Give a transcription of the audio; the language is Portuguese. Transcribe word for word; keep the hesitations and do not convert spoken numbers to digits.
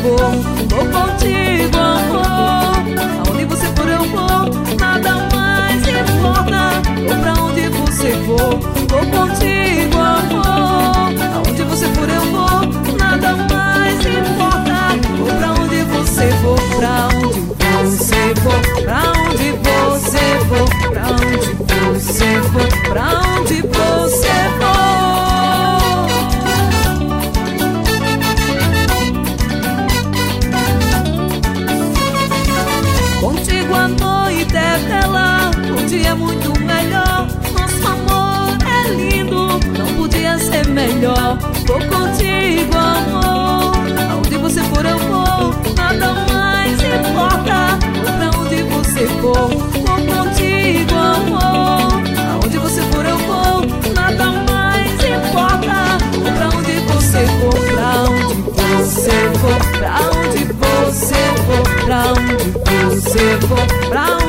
vou, vou contigo, amor. Aonde você for eu vou, nada mais importa. Vou pra onde você for, vou contigo, amor. Aonde você for eu vou, nada mais importa. Vou pra onde você for, pra onde você for, pra onde você for, pra onde você for, pra onde você for. Contigo a noite é bela, o dia é muito melhor. Nosso amor é lindo, não podia ser melhor. Vou contigo, amor. Aonde você for eu vou, nada mais importa. Vou pra onde você for, vou contigo, amor. Aonde você for eu vou, nada mais importa. Vou pra onde você for, pra onde você for, pra onde você for, pra onde você for, pra onde